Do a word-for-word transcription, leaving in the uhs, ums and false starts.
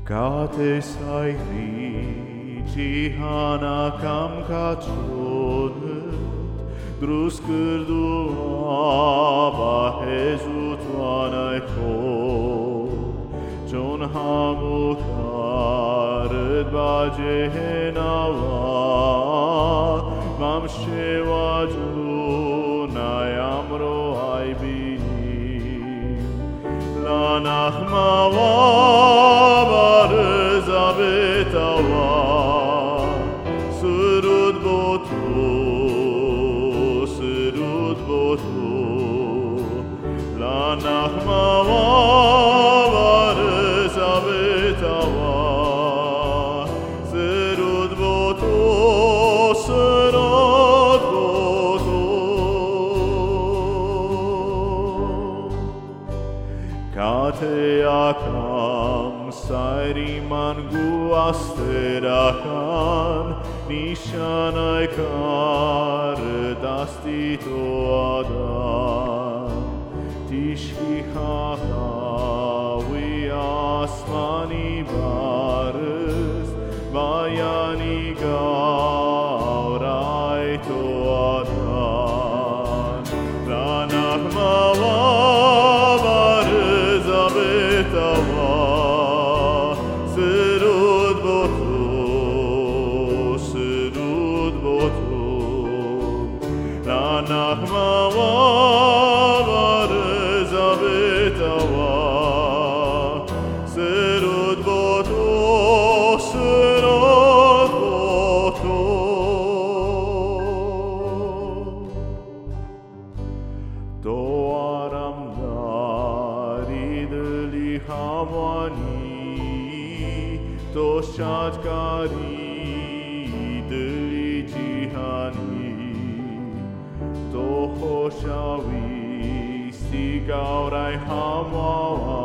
Կատեսայրի ջիհանակամ կաչոնըտ դրուս կրդու աբահեզուտ վանայքով ճոն համուտարըտ բաջեհենավա vam shevajunay amro aybini lanach mavar zabetava surud botu surud botu lanach mavar zabetava surud botu surud Kateakam sairiman guasterakan nishanai kar dastito adam tishki khatawi asmani baris bayani gaurai to adam ranach mavar zabetava surud botu surud botu lanach mavar zabetava surud botu surud botu to aram Hamani to shatkari dili jihani to hoshavi sigaurai hamawa